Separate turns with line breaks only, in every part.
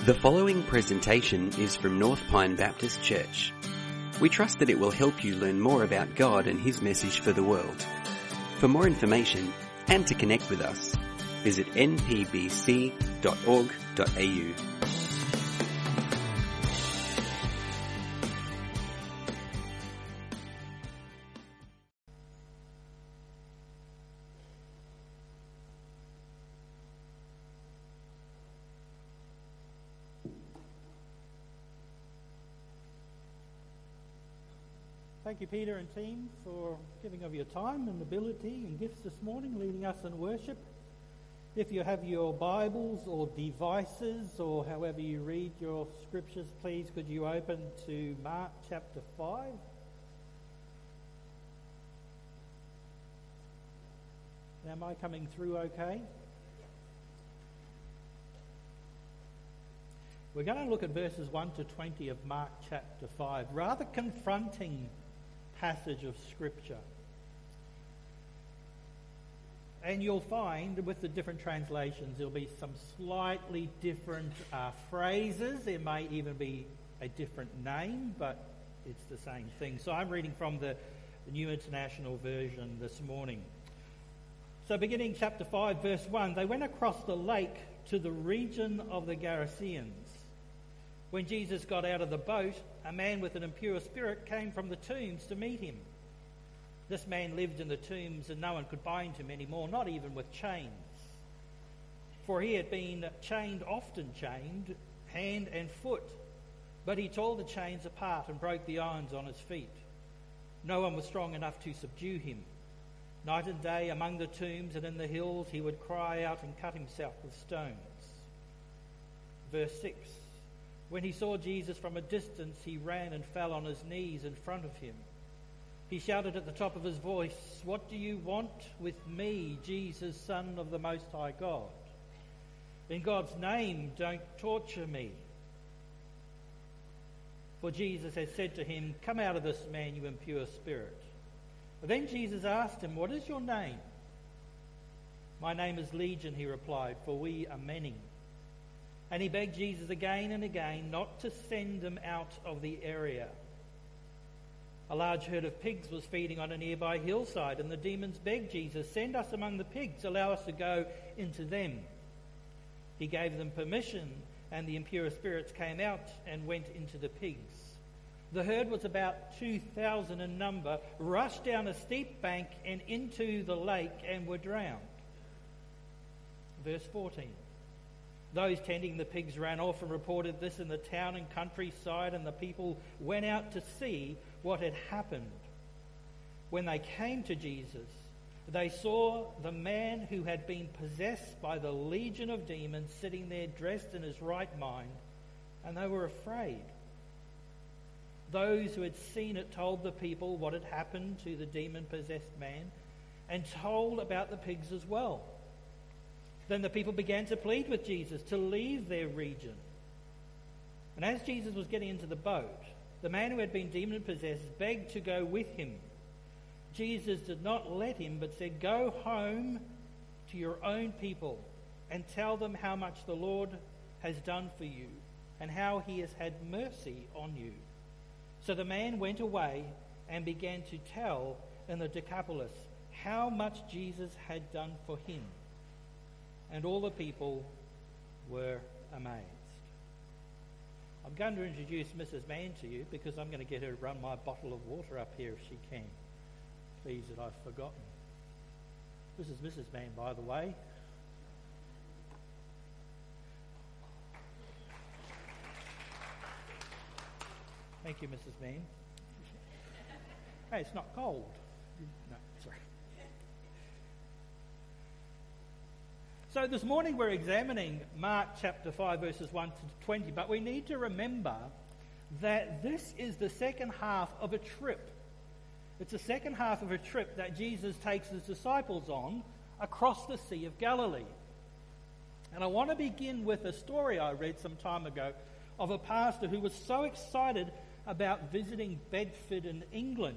The following presentation is from North Pine Baptist Church. We trust that it will help you learn more about God and His message for the world. For more information and to connect with us, visit npbc.org.au.
Thank you, Peter and team, for giving of your time and ability and gifts this morning, leading us in worship. If you have your Bibles or devices or however you read your scriptures, please could you open to Mark chapter 5. Am I coming through okay? We're going to look at verses 1 to 20 of Mark chapter 5, rather confronting passage of Scripture. And you'll find with the different translations there'll be some slightly different phrases. There may even be a different name, but it's the same thing. So I'm reading from the New International Version this morning. So beginning chapter 5 verse 1, they went across the lake to the region of the Gerasenes. When Jesus got out of the boat, a man with an impure spirit came from the tombs to meet him. This man lived in the tombs and no one could bind him anymore, not even with chains. For he had been often chained, hand and foot. But he tore the chains apart and broke the irons on his feet. No one was strong enough to subdue him. Night and day among the tombs and in the hills he would cry out and cut himself with stones. Verse 6. When he saw Jesus from a distance, he ran and fell on his knees in front of him. He shouted at the top of his voice, "What do you want with me, Jesus, Son of the Most High God? In God's name, don't torture me." For Jesus had said to him, "Come out of this man, you impure spirit." Then Jesus asked him, "What is your name?" "My name is Legion," he replied, "for we are many." And he begged Jesus again and again not to send them out of the area. A large herd of pigs was feeding on a nearby hillside, and the demons begged Jesus, "Send us among the pigs, allow us to go into them." He gave them permission, and the impure spirits came out and went into the pigs. The herd was about 2,000 in number, rushed down a steep bank and into the lake and were drowned. Verse 14. Those tending the pigs ran off and reported this in the town and countryside, and the people went out to see what had happened. When they came to Jesus, they saw the man who had been possessed by the legion of demons sitting there dressed in his right mind, and they were afraid. Those who had seen it told the people what had happened to the demon-possessed man and told about the pigs as well. Then the people began to plead with Jesus to leave their region. And as Jesus was getting into the boat, the man who had been demon-possessed begged to go with him. Jesus did not let him, but said, "Go home to your own people and tell them how much the Lord has done for you and how he has had mercy on you." So the man went away and began to tell in the Decapolis how much Jesus had done for him. And all the people were amazed. I'm going to introduce Mrs. Mann to you because I'm going to get her to run my bottle of water up here if she can. Please that I've forgotten. This is Mrs. Mann, by the way. Thank you, Mrs. Mann. Hey, it's not cold. No, sorry. So this morning we're examining Mark chapter 5 verses 1 to 20, but we need to remember that this is the second half of a trip. It's the second half of a trip that Jesus takes his disciples on across the Sea of Galilee. And I want to begin with a story I read some time ago of a pastor who was so excited about visiting Bedford in England.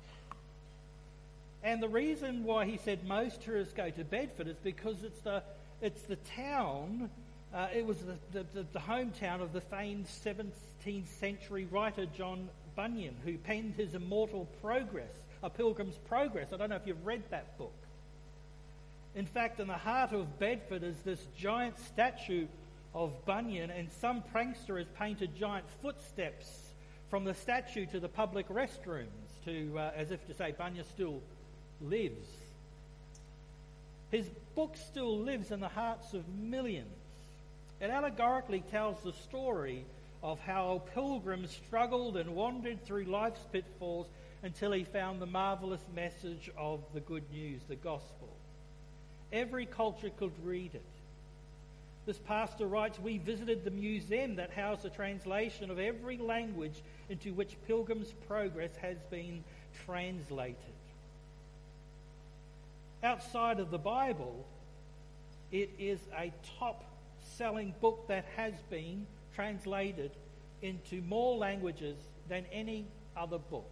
And the reason why he said most tourists go to Bedford is because it's It's the town, it was the hometown of the famed 17th century writer John Bunyan, who penned his immortal Progress, A Pilgrim's Progress. I don't know if you've read that book. In fact, in the heart of Bedford is this giant statue of Bunyan, and some prankster has painted giant footsteps from the statue to the public restrooms, as if to say Bunyan still lives. His book still lives in the hearts of millions. It allegorically tells the story of how a pilgrim struggled and wandered through life's pitfalls until he found the marvellous message of the good news, the gospel. Every culture could read it. This pastor writes, "We visited the museum that housed a translation of every language into which Pilgrim's Progress has been translated." Outside of the Bible, it is a top-selling book that has been translated into more languages than any other book.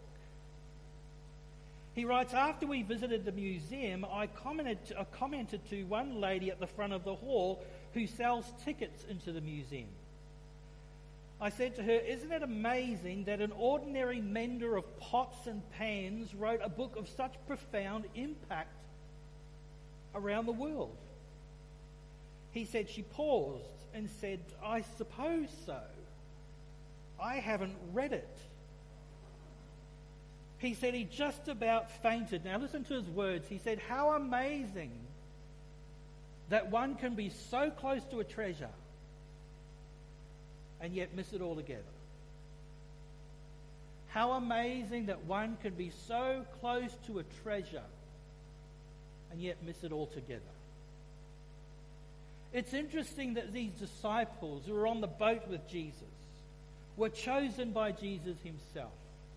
He writes, "After we visited the museum, I commented to one lady at the front of the hall who sells tickets into the museum. I said to her, 'Isn't it amazing that an ordinary mender of pots and pans wrote a book of such profound impact around the world?' She paused and said, 'I suppose so. I haven't read it.' He said he just about fainted. Now listen to his words. He said, 'How amazing that one can be so close to a treasure and yet miss it altogether.' How amazing that one can be so close to a treasure and yet miss it altogether." It's interesting that these disciples who were on the boat with Jesus were chosen by Jesus himself.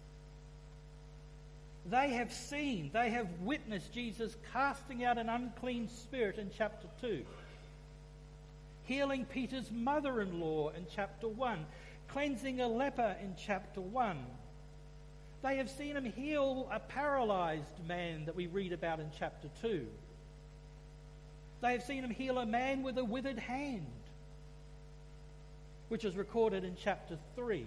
They have witnessed Jesus casting out an unclean spirit in chapter 2, healing Peter's mother-in-law in chapter 1, cleansing a leper in chapter 1. They have seen him heal a paralyzed man that we read about in chapter 2. They have seen him heal a man with a withered hand, which is recorded in chapter 3.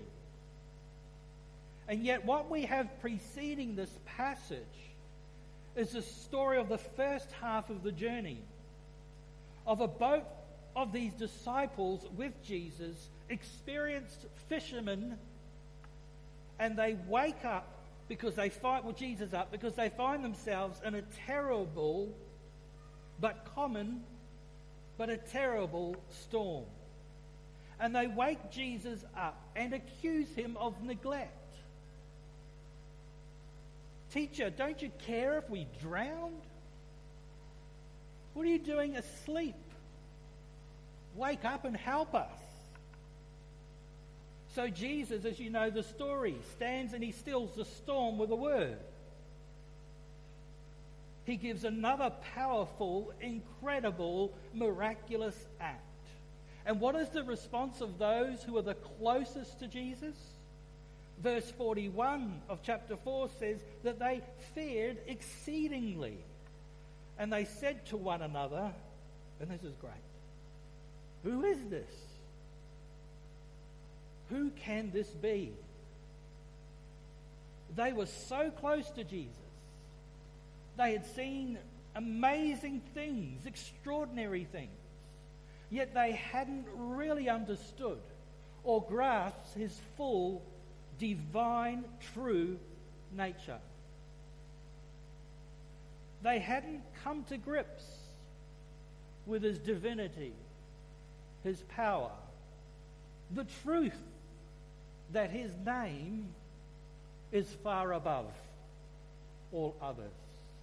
And yet what we have preceding this passage is the story of the first half of the journey, of a boat of these disciples with Jesus, experienced fishermen, and they wake up because they find themselves in a terrible but common but a terrible storm. And they wake Jesus up and accuse him of neglect. "Teacher, don't you care if we drowned? What are you doing asleep? Wake up and help us." So Jesus, as you know the story, stands and he stills the storm with a word. He gives another powerful, incredible, miraculous act. And what is the response of those who are the closest to Jesus? Verse 41 of chapter 4 says that they feared exceedingly. And they said to one another, and this is great, "Who is this? Who can this be?" They were so close to Jesus. They had seen amazing things, extraordinary things. Yet they hadn't really understood or grasped his full, divine, true nature. They hadn't come to grips with his divinity, his power, the truth that his name is far above all others.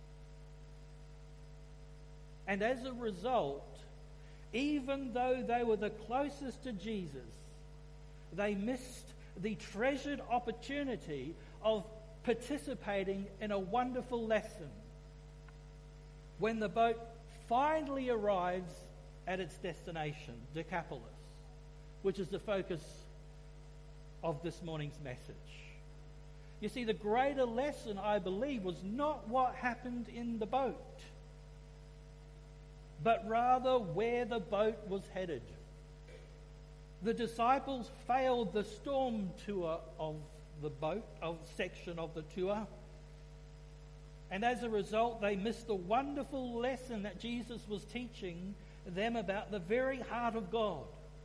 And as a result, even though they were the closest to Jesus, they missed the treasured opportunity of participating in a wonderful lesson when the boat finally arrives at its destination, Decapolis, which is the focus of this morning's message. You see, the greater lesson, I believe, was not what happened in the boat. but rather where the boat was headed. The disciples failed the storm tour of the boat, of section of the tour, and as a result they missed the wonderful lesson that Jesus was teaching them about the very heart of God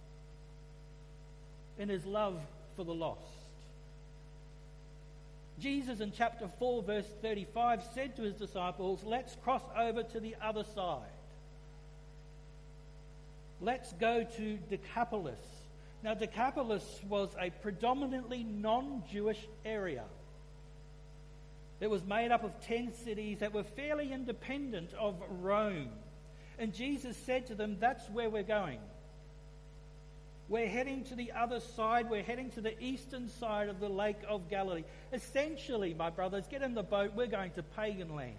in his love for the lost. Jesus in chapter 4 verse 35 said to his disciples, "Let's cross over to the other side. Let's go to Decapolis." Now, Decapolis was a predominantly non-Jewish area. It was made up of 10 cities that were fairly independent of Rome. And Jesus said to them, "That's where we're going. We're heading to the other side. We're heading to the eastern side of the Lake of Galilee." Essentially, my brothers, get in the boat. We're going to pagan land.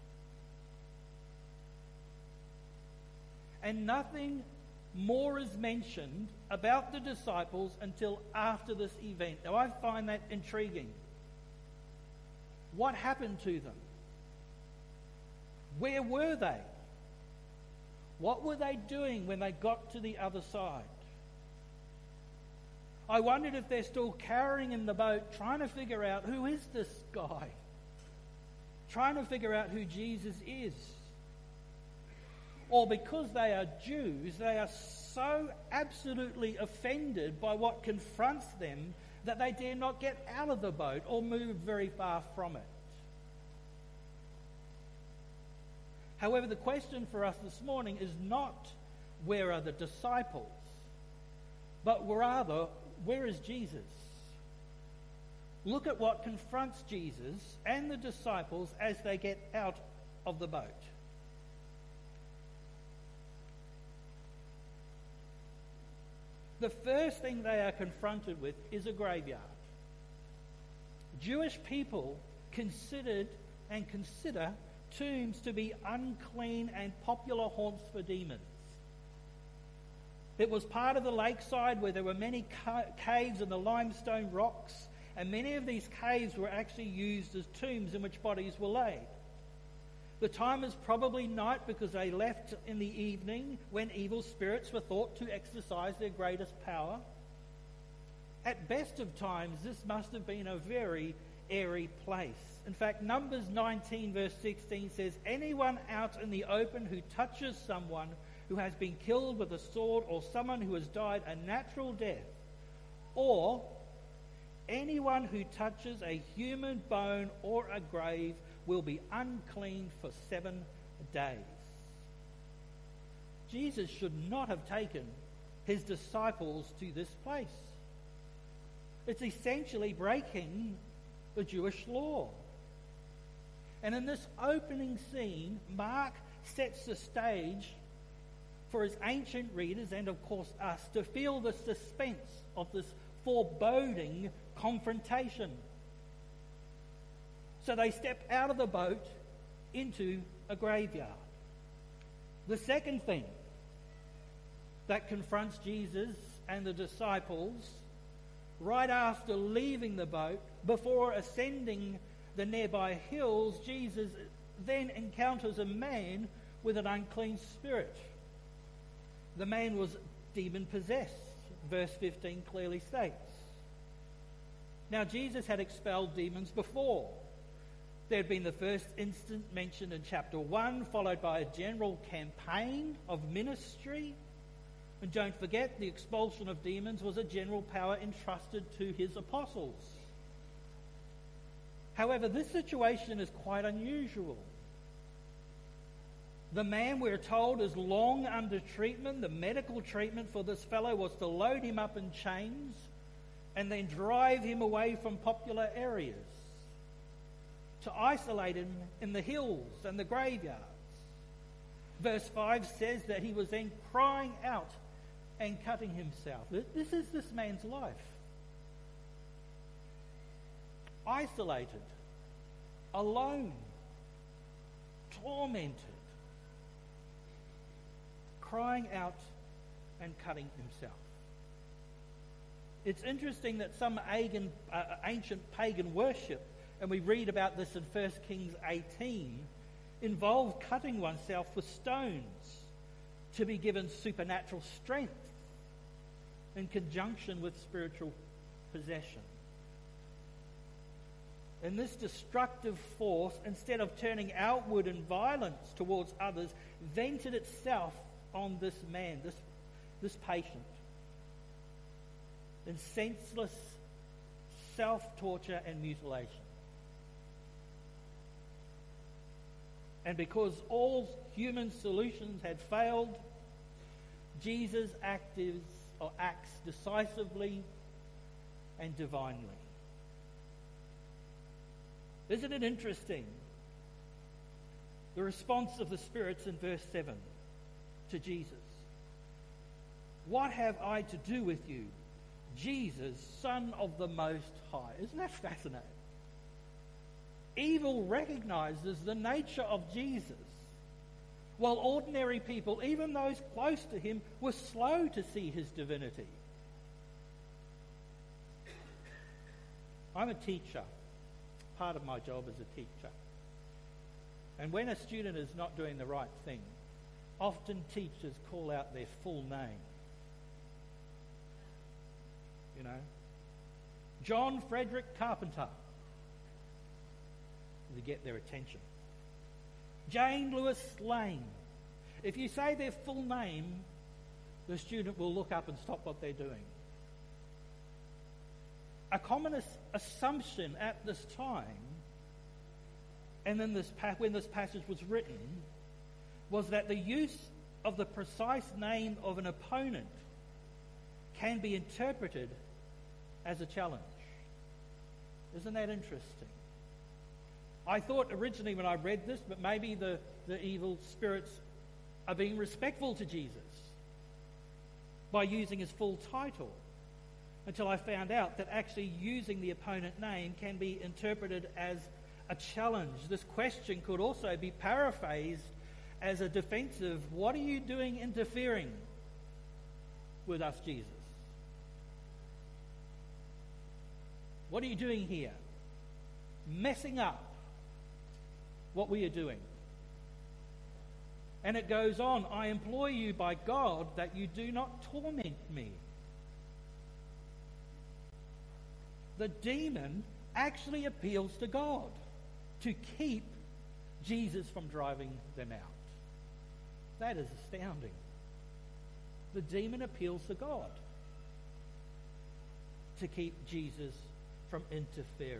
And nothing more is mentioned about the disciples until after this event. Now, I find that intriguing. What happened to them? Where were they? What were they doing when they got to the other side? I wondered if they're still cowering in the boat, trying to figure out, who is this guy? Trying to figure out who Jesus is. Or because they are Jews, they are so absolutely offended by what confronts them that they dare not get out of the boat or move very far from it. However, the question for us this morning is not where are the disciples, but rather, where is Jesus? Look at what confronts Jesus and the disciples as they get out of the boat. The first thing they are confronted with is a graveyard. Jewish people consider tombs to be unclean and popular haunts for demons. It was part of the lakeside where there were many caves in the limestone rocks, and many of these caves were actually used as tombs in which bodies were laid. The time is probably night because they left in the evening when evil spirits were thought to exercise their greatest power. At best of times, this must have been a very airy place. In fact, Numbers 19 verse 16 says, "Anyone out in the open who touches someone who has been killed with a sword, or someone who has died a natural death, or anyone who touches a human bone or a grave will be unclean for 7 days." Jesus should not have taken his disciples to this place. It's essentially breaking the Jewish law. And in this opening scene, Mark sets the stage for his ancient readers and of course us to feel the suspense of this foreboding confrontation. So they step out of the boat into a graveyard. The second thing that confronts Jesus and the disciples right after leaving the boat, before ascending the nearby hills, Jesus then encounters a man with an unclean spirit. The man was demon-possessed, verse 15 clearly states. Now, Jesus had expelled demons before. There had been the first instance mentioned in chapter 1, followed by a general campaign of ministry. And don't forget, the expulsion of demons was a general power entrusted to his apostles. However, this situation is quite unusual. The man, we're told, is long under treatment. The medical treatment for this fellow was to load him up in chains and then drive him away from popular areas, to isolate him in the hills and the graveyards. Verse 5 says that he was then crying out and cutting himself. This is this man's life. Isolated, alone, tormented, crying out and cutting himself. It's interesting that some ancient pagan worship, and we read about this in 1 Kings 18, involved cutting oneself with stones to be given supernatural strength in conjunction with spiritual possession. And this destructive force, instead of turning outward in violence towards others, vented itself on this man, this patient, in senseless self-torture and mutilation. And because all human solutions had failed, Jesus acts decisively and divinely. Isn't it interesting? The response of the spirits in verse 7 to Jesus. What have I to do with you, Jesus, Son of the Most High? Isn't that fascinating? Evil recognizes the nature of Jesus, while ordinary people, even those close to him, were slow to see his divinity. I'm a teacher. Part of my job is a teacher. And when a student is not doing the right thing, often teachers call out their full name. You know, John Frederick Carpenter, to get their attention. Jane Lewis Lane. If you say their full name, the student will look up and stop what they're doing. A common assumption at this time, and then when this passage was written, was that the use of the precise name of an opponent can be interpreted as a challenge. Isn't that interesting? I thought originally when I read this, but maybe the evil spirits are being respectful to Jesus by using his full title, until I found out that actually using the opponent name can be interpreted as a challenge. This question could also be paraphrased as a defensive, what are you doing interfering with us, Jesus? What are you doing here? Messing up what we are doing. And it goes on, I implore you by God that you do not torment me. The demon actually appeals to God to keep Jesus from driving them out. That is astounding. The demon appeals to God to keep Jesus from interfering.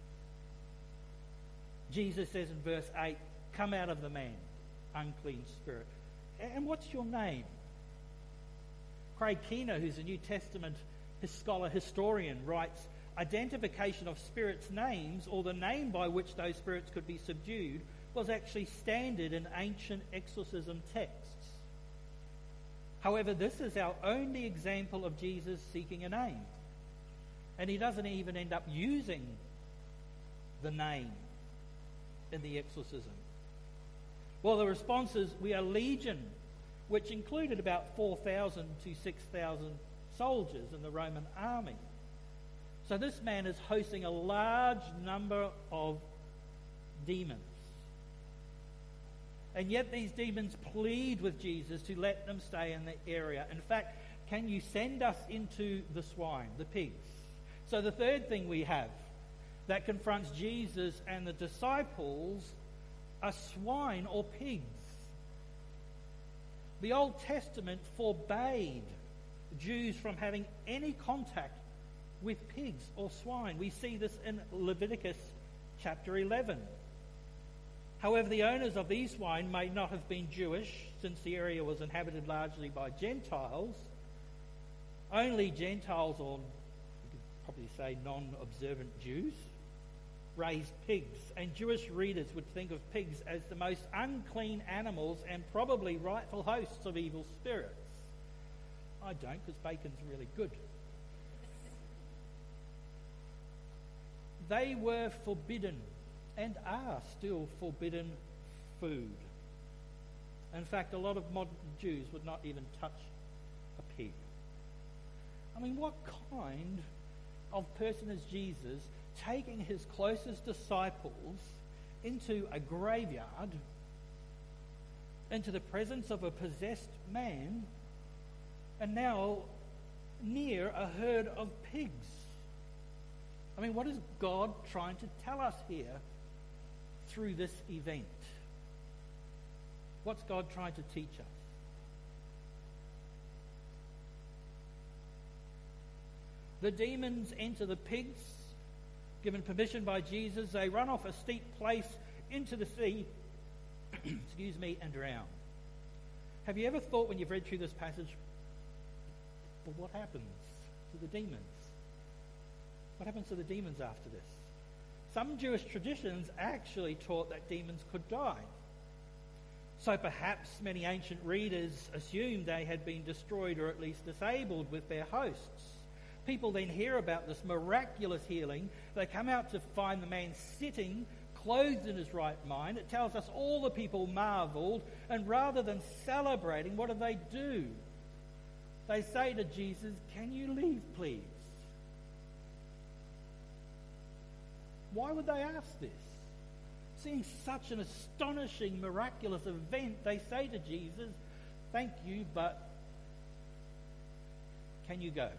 Jesus says in verse 8, come out of the man, unclean spirit. And what's your name? Craig Keener, who's a New Testament historian, writes, identification of spirits' names, or the name by which those spirits could be subdued, was actually standard in ancient exorcism texts. However, this is our only example of Jesus seeking a name. And he doesn't even end up using the name in the exorcism. Well, the response is, we are legion, which included about 4,000 to 6,000 soldiers in the Roman army. So this man is hosting a large number of demons. And yet these demons plead with Jesus to let them stay in the area. In fact, can you send us into the swine, the pigs? So the third thing we have that confronts Jesus and the disciples are swine or pigs. The Old Testament forbade Jews from having any contact with pigs or swine. We see this in Leviticus chapter 11. However, the owners of these swine may not have been Jewish, since the area was inhabited largely by Gentiles. Only Gentiles, or you could probably say non-observant Jews, raised pigs, and Jewish readers would think of pigs as the most unclean animals and probably rightful hosts of evil spirits. I don't, because bacon's really good. They were forbidden, and are still forbidden, food. In fact, a lot of modern Jews would not even touch a pig. I mean, what kind of person is Jesus taking his closest disciples into a graveyard into the presence of a possessed man, and now near a herd of pigs. I mean, what is God trying to tell us here through this event? What's God trying to teach us? The demons enter the pigs, given permission by Jesus. They run off a steep place into the sea, and drown. Have you ever thought when you've read through this passage, well, what happens to the demons? What happens to the demons after this? Some Jewish traditions actually taught that demons could die. So perhaps many ancient readers assumed they had been destroyed or at least disabled with their hosts. People then hear about this miraculous healing. They come out to find the man sitting, clothed in his right mind. It tells us all the people marveled, and rather than celebrating, what do? They say to Jesus, "Can you leave, please?" Why would they ask this? Seeing such an astonishing, miraculous event, they say to Jesus, "Thank you, but can you go?"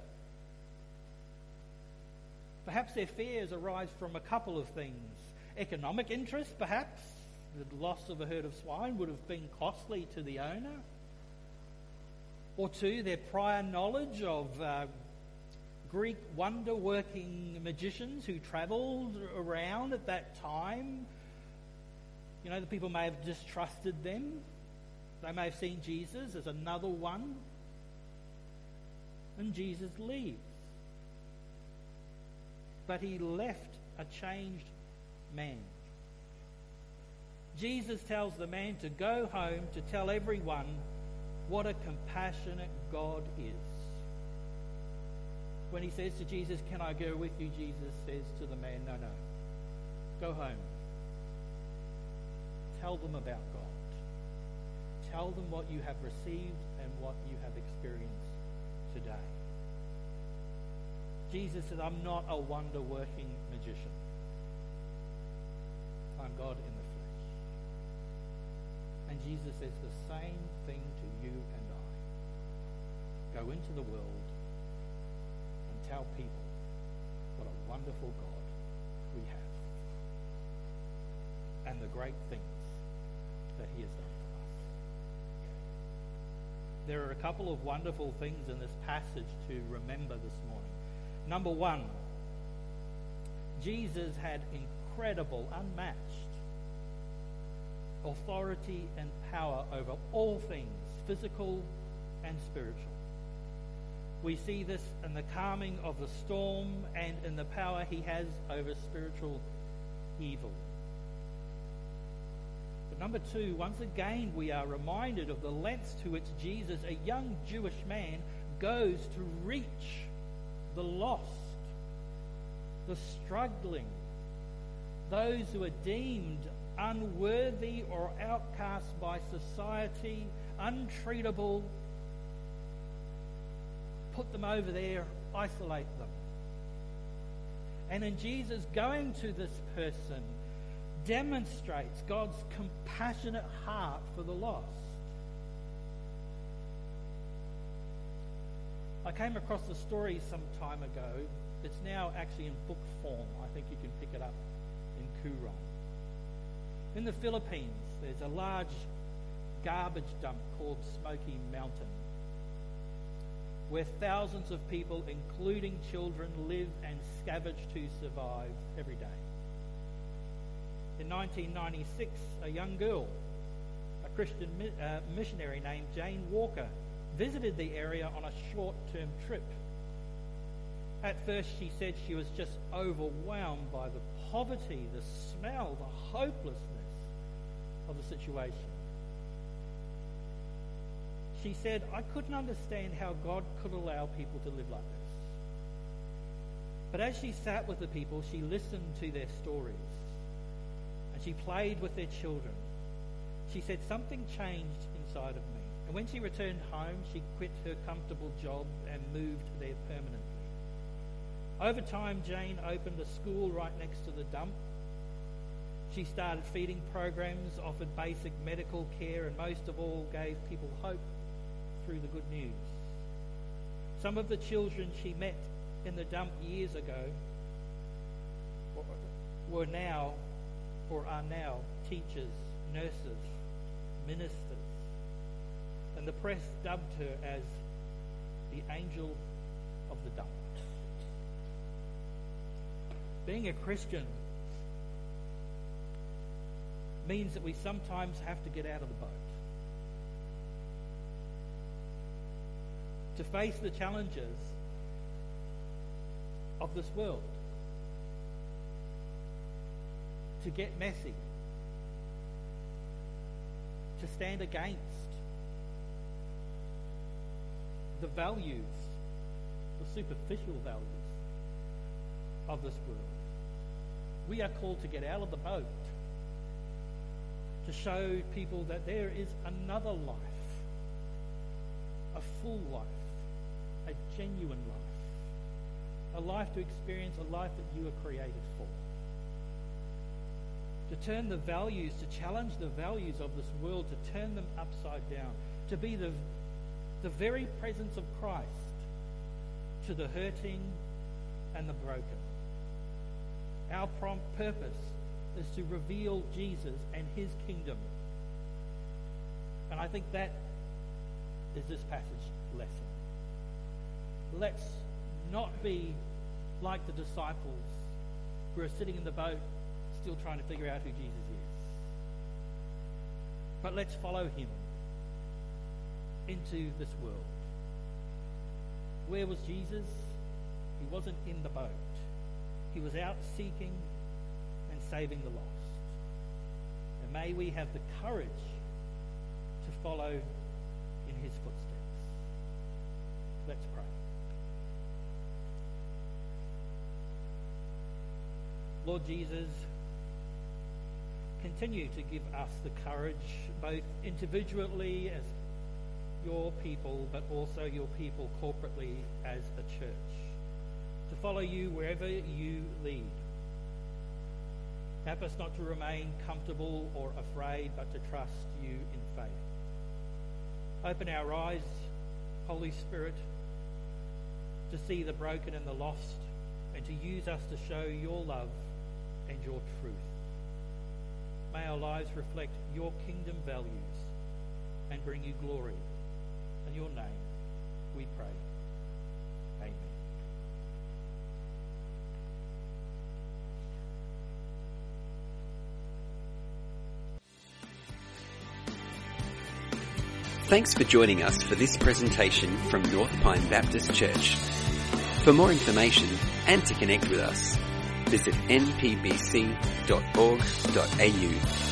Perhaps their fears arise from a couple of things. Economic interest, perhaps. The loss of a herd of swine would have been costly to the owner. Or two, their prior knowledge of Greek wonder-working magicians who travelled around at that time. You know, the people may have distrusted them. They may have seen Jesus as another one. And Jesus leaves. But he left a changed man. Jesus tells the man to go home to tell everyone what a compassionate God is. When he says to Jesus, "Can I go with you?" Jesus says to the man, No. Go home. Tell them about God. Tell them what you have received and what you have experienced today. Jesus said, "I'm not a wonder-working magician. I'm God in the flesh." And Jesus says the same thing to you and I. Go into the world and tell people what a wonderful God we have and the great things that he has done for us. There are a couple of wonderful things in this passage to remember this morning. Number one, Jesus had incredible, unmatched authority and power over all things, physical and spiritual. We see this in the calming of the storm and in the power he has over spiritual evil. But number two, once again, we are reminded of the lengths to which Jesus, a young Jewish man, goes to reach the lost, the struggling, those who are deemed unworthy or outcast by society, untreatable. Put them over there, isolate them. And in Jesus going to this person demonstrates God's compassionate heart for the lost. I came across the story some time ago. It's now actually in book form. I think you can pick it up in Coorong. In the Philippines, there's a large garbage dump called Smoky Mountain, where thousands of people, including children, live and scavenge to survive every day. In 1996, a young girl, a Christian missionary named Jane Walker, visited the area on a short-term trip. At first, she said she was just overwhelmed by the poverty, the smell, the hopelessness of the situation. She said, "I couldn't understand how God could allow people to live like this." But as she sat with the people, she listened to their stories and she played with their children. She said, "Something changed inside of me." And when she returned home, she quit her comfortable job and moved there permanently. Over time, Jane opened a school right next to the dump. She started feeding programs, offered basic medical care, and most of all gave people hope through the good news. Some of the children she met in the dump years ago were now or are now teachers, nurses, ministers, and the press dubbed her as the angel of the dump. Being a Christian means that we sometimes have to get out of the boat to face the challenges of this world, to get messy, to stand against the values, the superficial values of this world. We are called to get out of the boat, to show people that there is another life, a full life, a genuine life, a life to experience, a life that you are created for. To turn the values, to challenge the values of this world, to turn them upside down, to be the very presence of Christ to the hurting and the broken. Our prompt purpose is to reveal Jesus and his kingdom. And I think that is this passage lesson. Let's not be like the disciples who are sitting in the boat still trying to figure out who Jesus is. But let's follow him into this world. Where was Jesus? He wasn't in the boat. He was out seeking and saving the lost. And may we have the courage to follow in his footsteps. Let's pray. Lord Jesus, continue to give us the courage, both individually as your people, but also your people corporately as a church, to follow you wherever you lead. Help us not to remain comfortable or afraid, but to trust you in faith. Open our eyes, Holy Spirit, to see the broken and the lost, and to use us to show your love and your truth. May our lives reflect your kingdom values and bring you glory. In your name we pray. Amen.
Thanks for joining us for this presentation from North Pine Baptist Church. For more information and to connect with us, visit npbc.org.au.